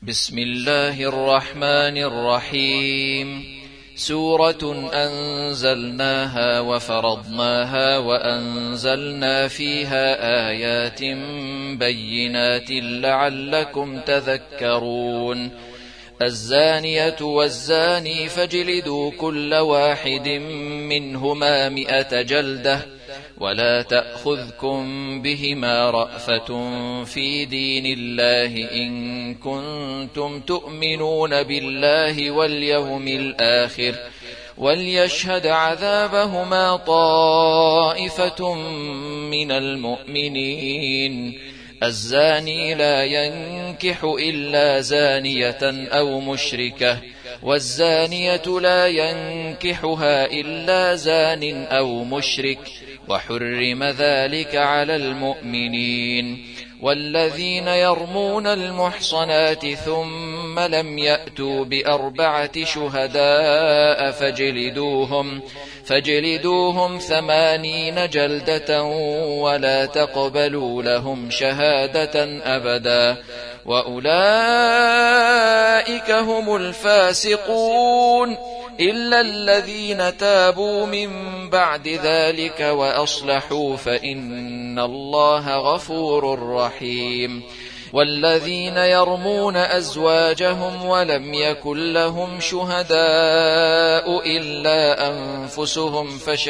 بسم الله الرحمن الرحيم. سورة أنزلناها وفرضناها وأنزلنا فيها آيات بينات لعلكم تذكرون. الزانية والزاني فاجلدوا كل واحد منهما 100 جلدة ولا تأخذكم بهما رأفة في دين الله إن كنتم تؤمنون بالله واليوم الآخر وليشهد عذابهما طائفة من المؤمنين. الزاني لا ينكح إلا زانية أو مشركة والزانية لا ينكحها إلا زان أو مشرك وحرم ذلك على المؤمنين. والذين يرمون المحصنات ثم لم يأتوا ب4 شهداء فاجلدوهم 80 جلدة ولا تقبلوا لهم شهادة أبدا وأولئك هم الفاسقون إلا الذين تابوا من بعد ذلك وأصلحوا فإن الله غفور رحيم. والذين يرمون أزواجهم ولم يكن لهم شهداء إلا أنفسهم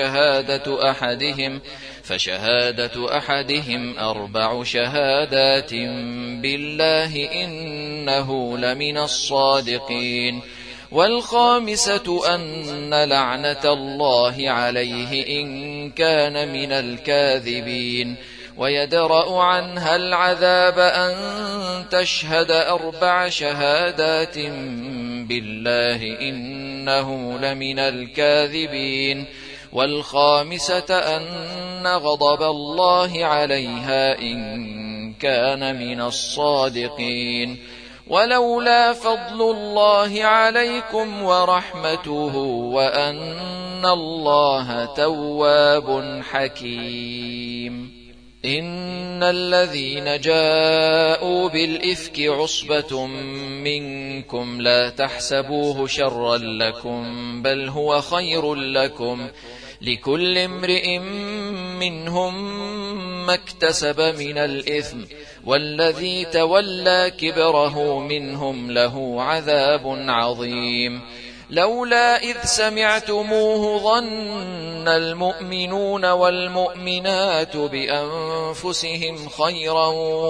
فشهادة أحدهم 4 شهادات بالله إنه لمن الصادقين. والخامسة أن لعنة الله عليه إن كان من الكاذبين. ويدرأ عنها العذاب أن تشهد 4 شهادات بالله إنه لمن الكاذبين. والخامسة أن غضب الله عليها إن كان من الصادقين. ولولا فضل الله عليكم ورحمته وأن الله تواب حكيم. إن الذين جاءوا بالإفك عصبة منكم لا تحسبوه شرا لكم بل هو خير لكم لكل امرئ منهم ما اكتسب من الإثم والذي تولى كبره منهم له عذاب عظيم. لولا إذ سمعتموه ظن المؤمنون والمؤمنات بأنفسهم خيرا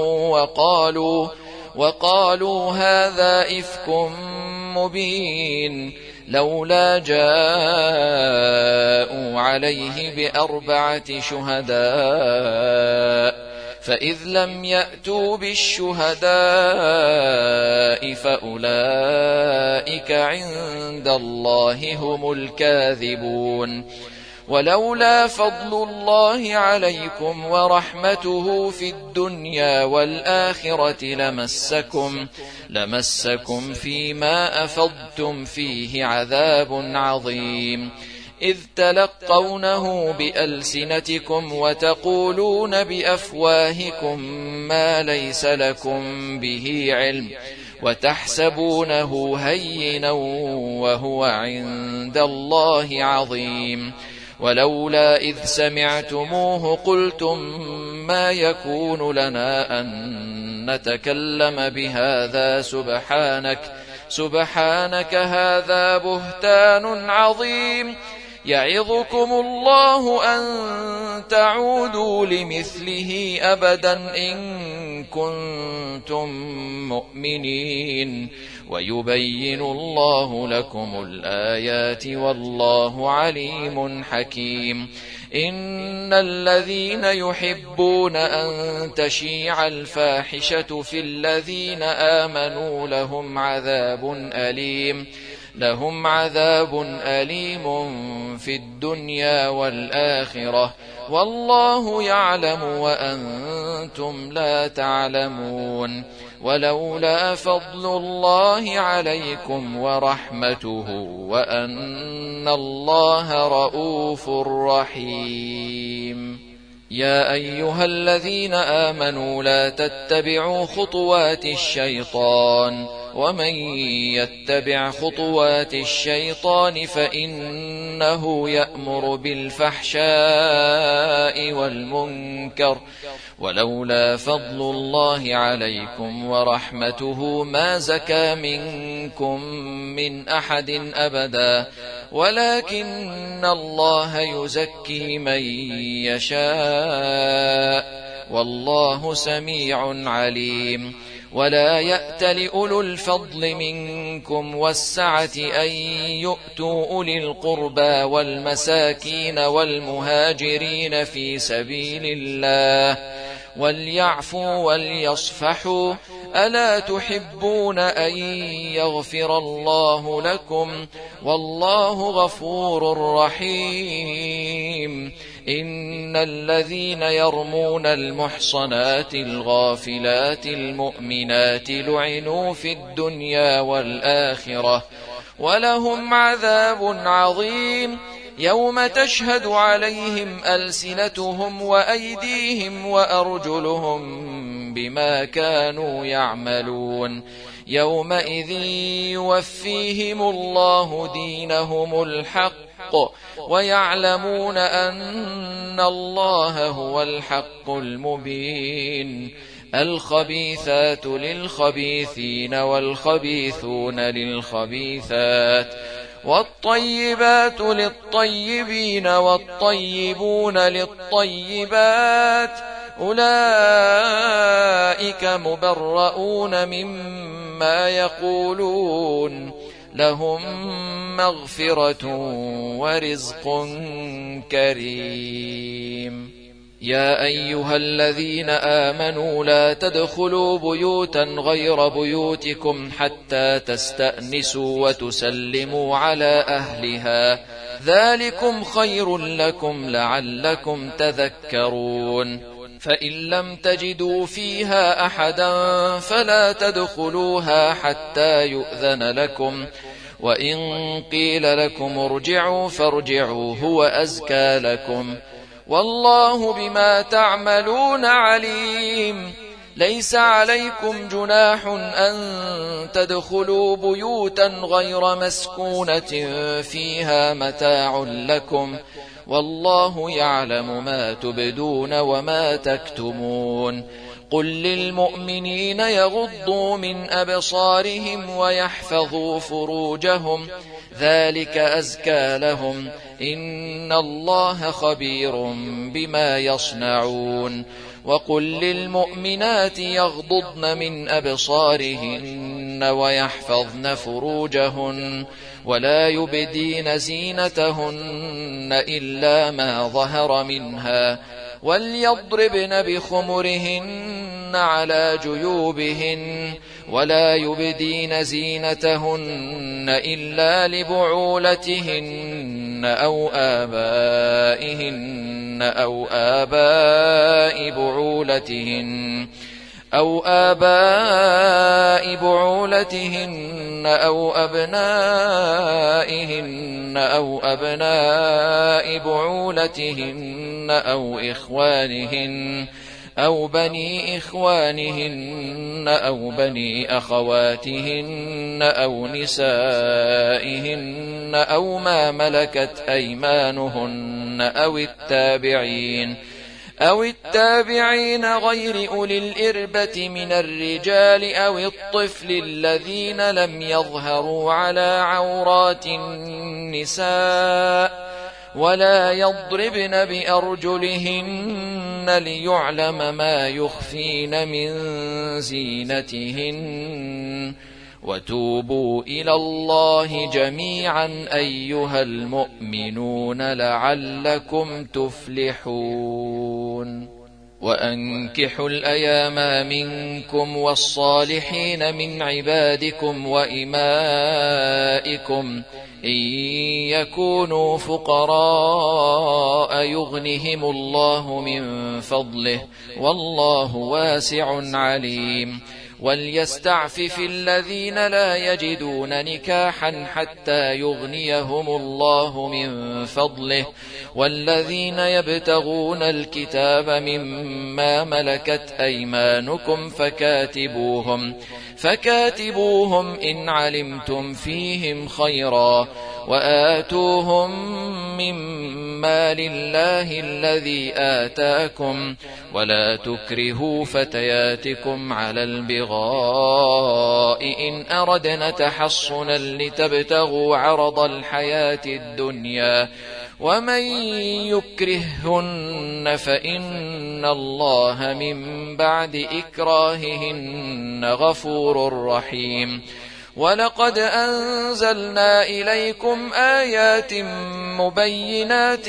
وقالوا هذا إفك مبين. لولا جاءوا عليه ب4 شهداء فإذ لم يأتوا بالشهداء فأولئك عند الله هم الكاذبون. ولولا فضل الله عليكم ورحمته في الدنيا والآخرة لمسكم فيما أفضتم فيه عذاب عظيم. إذ تلقونه بألسنتكم وتقولون بأفواهكم ما ليس لكم به علم وتحسبونه هينا وهو عند الله عظيم. ولولا إذ سمعتموه قلتم ما يكون لنا أن نتكلم بهذا سبحانك هذا بهتان عظيم. يعظكم الله أن تعودوا لمثله أبدا إن كنتم مؤمنين ويبين الله لكم الآيات والله عليم حكيم. إن الذين يحبون أن تشيع الفاحشة في الذين آمنوا لهم عذاب أليم في الدنيا والآخرة والله يعلم وأنتم لا تعلمون. ولولا فضل الله عليكم ورحمته وأن الله رؤوف رحيم. يا أيها الذين آمنوا لا تتبعوا خطوات الشيطان ومن يتبع خطوات الشيطان فإنه يأمر بالفحشاء والمنكر ولولا فضل الله عليكم ورحمته ما زكى منكم من أحد أبدا ولكن الله يزكي من يشاء والله سميع عليم ولا يأتل أولو الفضل منكم والسعة أن يؤتوا أولي القربى والمساكين والمهاجرين في سبيل الله وليعفوا وليصفحوا ألا تحبون أن يغفر الله لكم والله غفور رحيم إن الذين يرمون المحصنات الغافلات المؤمنات لعنوا في الدنيا والآخرة ولهم عذاب عظيم يوم تشهد عليهم ألسنتهم وأيديهم وأرجلهم بما كانوا يعملون يومئذ يوفيهم الله دينهم الحق ويعلمون أن الله هو الحق المبين الخبيثات للخبيثين والخبيثون للخبيثات والطيبات للطيبين والطيبون للطيبات أولئك مبرؤون مما يقولون لهم مغفرة ورزق كريم يا أيها الذين آمنوا لا تدخلوا بيوتا غير بيوتكم حتى تستأنسوا وتسلموا على أهلها ذلكم خير لكم لعلكم تذكرون فإن لم تجدوا فيها أحدا فلا تدخلوها حتى يؤذن لكم وإن قيل لكم ارجعوا فارجعوا هو أزكى لكم والله بما تعملون عليم ليس عليكم جناح أن تدخلوا بيوتا غير مسكونة فيها متاع لكم والله يعلم ما تبدون وما تكتمون قل للمؤمنين يغضوا من أبصارهم ويحفظوا فروجهم ذلك أزكى لهم إن الله خبير بما يصنعون وقل للمؤمنات يغضضن من أبصارهن ويحفظن فروجهن ولا يبدين زينتهن إلا ما ظهر منها وليضربن بخمرهن على جيوبهن ولا يبدين زينتهن إلا لبعولتهن أو آبائهن أو آباء بعولتهن أو أبنائهن أو أبناء بعولتهن أو إخوانهن أو بني إخوانهن أو بني أخواتهن أو نسائهن أو ما ملكت أيمانهن أو التابعين غير أولي الإربة من الرجال أو الطفل الذين لم يظهروا على عورات النساء ولا يضربن بأرجلهن ليعلم ما يخفين من زينتهن وتوبوا إلى الله جميعا أيها المؤمنون لعلكم تفلحون وأنكحوا الأيام منكم والصالحين من عبادكم وإمائكم إن يكونوا فقراء يغنهم الله من فضله والله واسع عليم وليستعفف الذين لا يجدون نكاحا حتى يغنيهم الله من فضله والذين يبتغون الكتاب مما ملكت أيمانكم فكاتبوهم إن علمتم فيهم خيرا وآتوهم مما لله الذي آتاكم ولا تكرهوا فتياتكم على البغاء إن أردنا تحصنا لتبتغوا عرض الحياة الدنيا ومن يكرههن فإن الله من بعد إكراههن غفور رحيم. ولقد أنزلنا إليكم آيات مبينات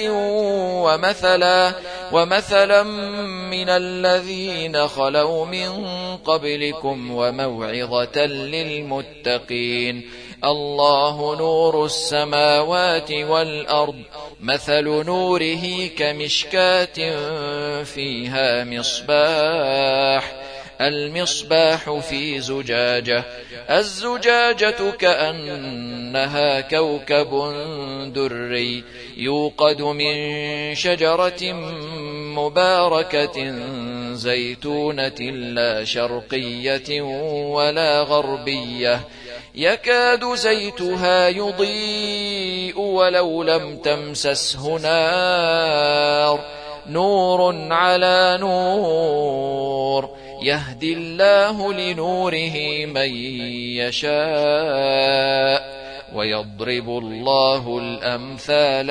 ومثلا من الذين خلوا من قبلكم وموعظة للمتقين. الله نور السماوات والأرض مثل نوره كمشكاة فيها المصباح في زجاجة الزجاجة كأنها كوكب دري يوقد من شجرة مباركة زيتونة لا شرقية ولا غربية يكاد زيتها يضيء ولو لم تمسسه نار نور على نور يهدي الله لنوره من يشاء ويضرب الله الأمثال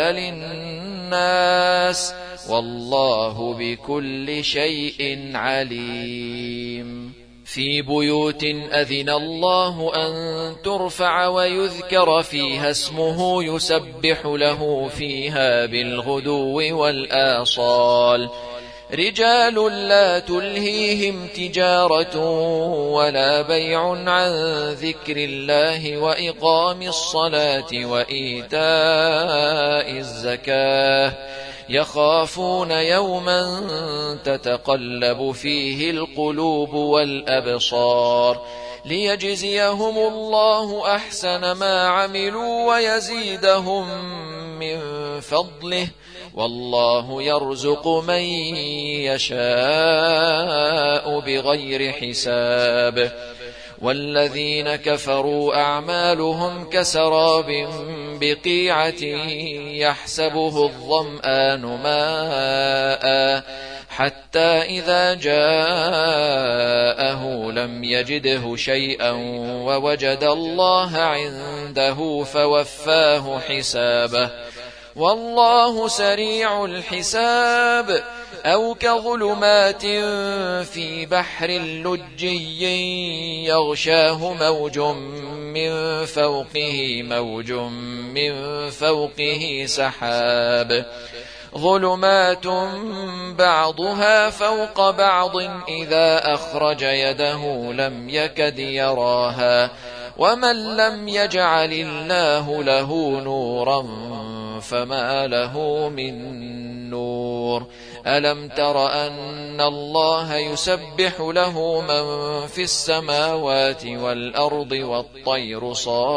للناس والله بكل شيء عليم. في بيوت أذن الله أن ترفع ويذكر فيها اسمه يسبح له فيها بالغدو والآصال رجال لا تلهيهم تجارة ولا بيع عن ذكر الله وإقام الصلاة وإيتاء الزكاة يخافون يوما تتقلب فيه القلوب والأبصار ليجزيهم الله أحسن ما عملوا ويزيدهم من فضله والله يرزق من يشاء بغير حساب. والذين كفروا أعمالهم كسراب بقيعة يحسبه الظمآن ماء حتى إذا جاءه لم يجده شيئا ووجد الله عنده فوفاه حسابه والله سريع الحساب. أو كظلمات في بحر لجي يغشاه موج من فوقه سحاب ظلمات بعضها فوق بعض إذا أخرج يده لم يكد يراها ومن لم يجعل الله له نورا فما له من نور. ألم تر أن الله يسبح له من في السماوات والأرض والطير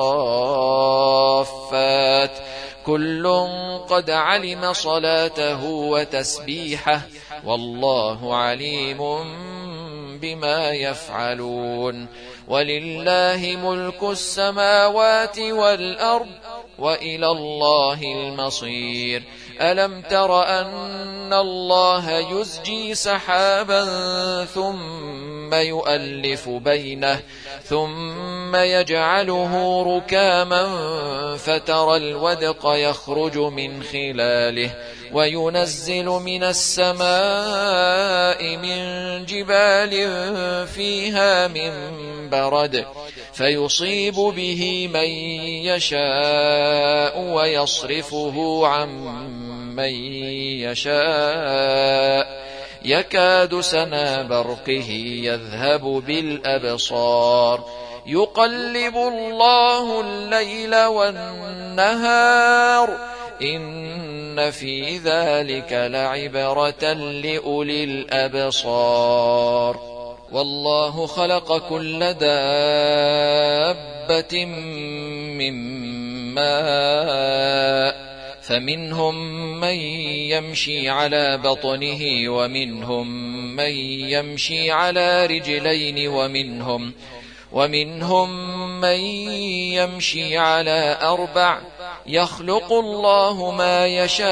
صافات كل قد علم صلاته وتسبيحه والله عليم بما يفعلون. ولله ملك السماوات والأرض وإلى الله المصير. ألم تر أن الله يزجي سحابا ثم يؤلف بينه ثم يجعله ركاما فترى الودق يخرج من خلاله وينزل من السماء من جبال فيها من برد فيصيب به من يشاء ويصرفه عن من يشاء يكاد سنا برقه يذهب بالأبصار يقلب الله الليل والنهار إن في ذلك لعبرة لأولي الأبصار. والله خلق كل دابة من ماء فمنهم من يمشي على بطنه ومنهم من يمشي على رجلين ومنهم من يمشي على 4 يخلق الله ما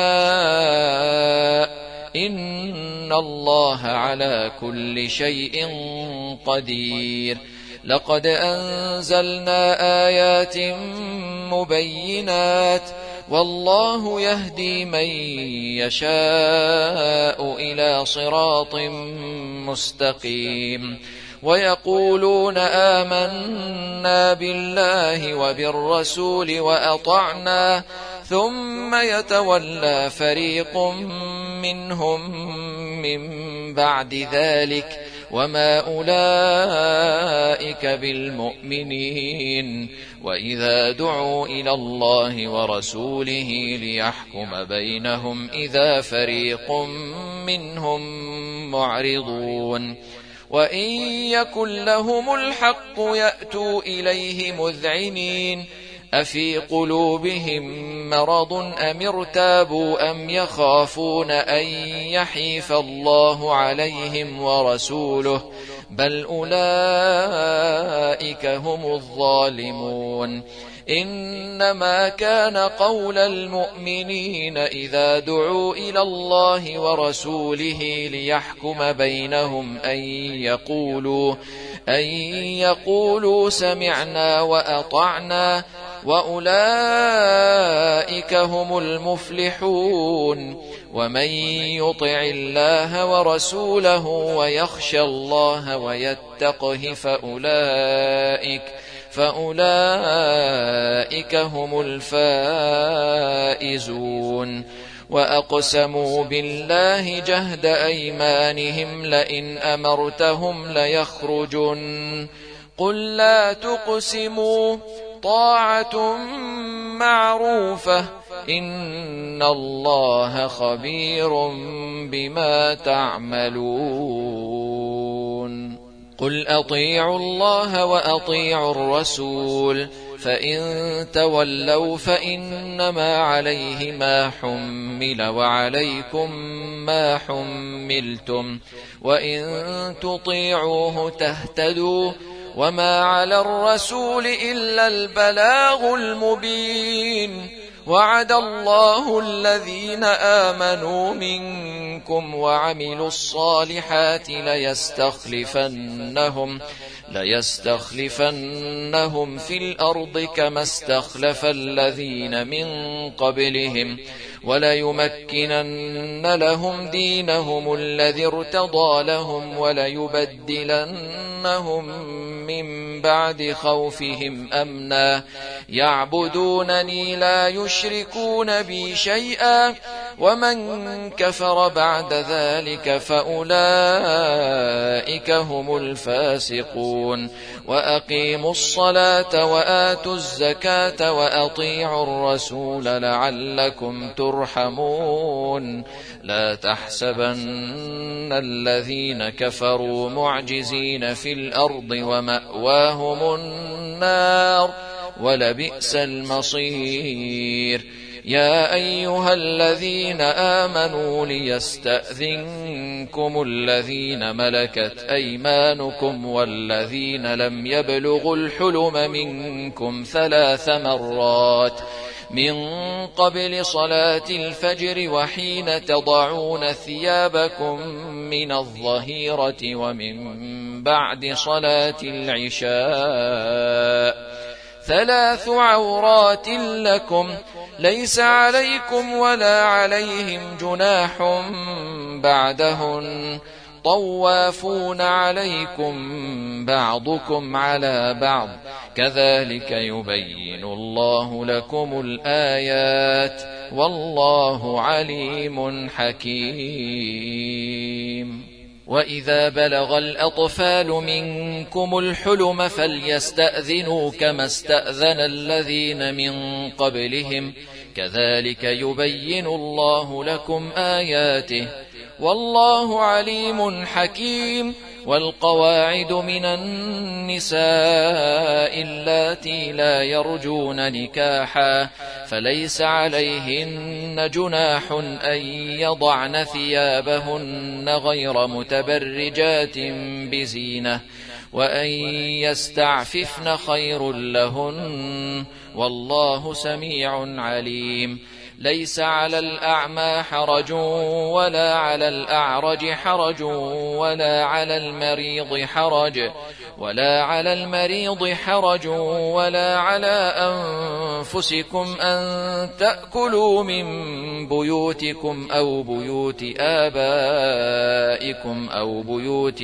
يشاء إن الله على كل شيء قدير لقد أنزلنا آيات مبينات والله يهدي من يشاء إلى صراط مستقيم ويقولون آمنا بالله وبالرسول وأطعنا ثم يتولى فريق منهم من بعد ذلك وما أولئك بالمؤمنين وإذا دعوا إلى الله ورسوله ليحكم بينهم إذا فريق منهم معرضون وإن يكن لهم الحق يأتوا إليه مذعنين أفي قلوبهم مرض أم ارتابوا أم يخافون أن يحيف الله عليهم ورسوله بل أولئك هم الظالمون إنما كان قول المؤمنين إذا دعوا إلى الله ورسوله ليحكم بينهم أن يقولوا سمعنا وأطعنا وأولئك هم المفلحون ومن يطع الله ورسوله ويخشى الله ويتقه فأولئك هم الفائزون وأقسموا بالله جهد أيمانهم لئن أمرتهم ليخرجن قل لا تقسموا طاعة معروفة إن الله خبير بما تعملون قل أطيعوا الله وأطيعوا الرسول فإن تولوا فإنما عليه ما حمل وعليكم ما حملتم وإن تطيعوه تهتدوا وما على الرسول إلا البلاغ المبين وعد الله الذين آمنوا منكم وعملوا الصالحات ليستخلفنهم في الأرض كما استخلف الذين من قبلهم وليمكنن لهم دينهم الذي ارتضى لهم وليبدلنهم من بعد خوفهم أمنا يعبدونني لا يشركون بي شيئا ومن كفر بعد ذلك فأولئك هم الفاسقون وأقيموا الصلاة وآتوا الزكاة وأطيعوا الرسول لعلكم ترحمون لا تحسبن الذين كفروا معجزين في الأرض ومأواهم النار ولبئس المصير يا أيها الذين آمنوا ليستأذنكم الذين ملكت أيمانكم والذين لم يبلغوا الحلم منكم 3 مرات من قبل صلاة الفجر وحين تضعون ثيابكم من الظهيرة ومن بعد صلاة العشاء 3 عورات لكم ليس عليكم ولا عليهم جناح بعدهن طوافون عليكم بعضكم على بعض كذلك يبين الله لكم الآيات والله عليم حكيم وإذا بلغ الأطفال منكم الحلم فليستأذنوا كما استأذن الذين من قبلهم كذلك يبين الله لكم آياته والله عليم حكيم والقواعد من النساء اللاتي لا يرجون نكاحا فليس عليهن جناح أن يضعن ثيابهن غير متبرجات بزينة وأن يستعففن خير لهن والله سميع عليم. ليس على الأعمى حرج ولا على الأعرج حرج ولا على المريض حرج ولا على أنفسكم أن تأكلوا من بيوتكم أو بيوت آبائكم أو بيوت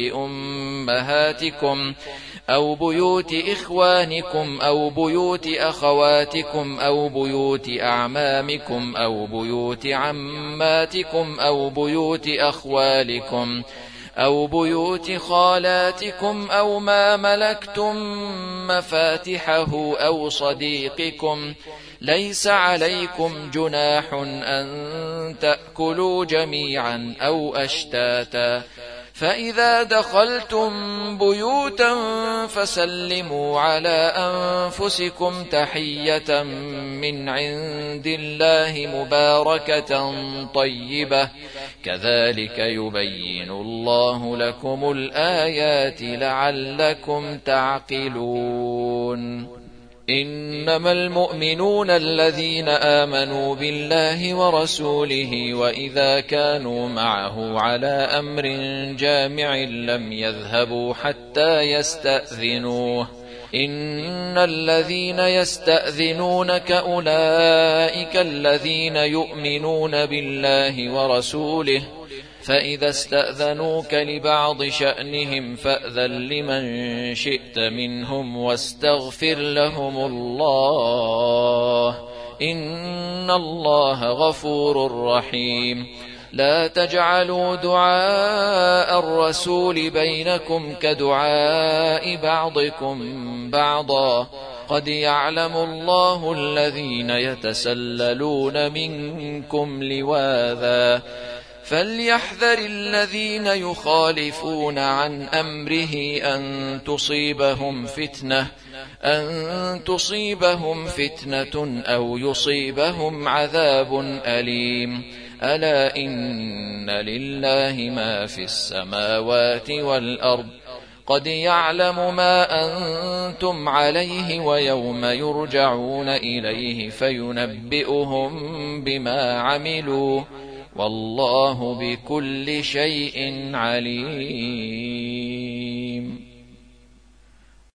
أمهاتكم أو بيوت إخوانكم أو بيوت أخواتكم أو بيوت أعمامكم أو بيوت عماتكم أو بيوت أخوالكم أو بيوت خالاتكم أو ما ملكتم مفاتحه أو صديقكم. ليس عليكم جناح أن تأكلوا جميعا أو أشتاتا. فإذا دخلتم بيوتا فسلموا على أنفسكم تحية من عند الله مباركة طيبة كذلك يبين الله لكم الآيات لعلكم تعقلون. إنما المؤمنون الذين آمنوا بالله ورسوله وإذا كانوا معه على أمر جامع لم يذهبوا حتى يستأذنوه. إن الذين يستأذنونك أولئك الذين يؤمنون بالله ورسوله فإذا استأذنوك لبعض شأنهم فأذن لمن شئت منهم واستغفر لهم الله إن الله غفور رحيم. لا تجعلوا دعاء الرسول بينكم كدعاء بعضكم بعضا قد يعلم الله الذين يتسللون منكم لواذا فليحذر الذين يخالفون عن أمره أن تصيبهم فتنة أو يصيبهم عذاب أليم. ألا إن لله ما في السماوات والأرض قد يعلم ما أنتم عليه ويوم يرجعون إليه فينبئهم بما عملوا والله بكل شيء عليم.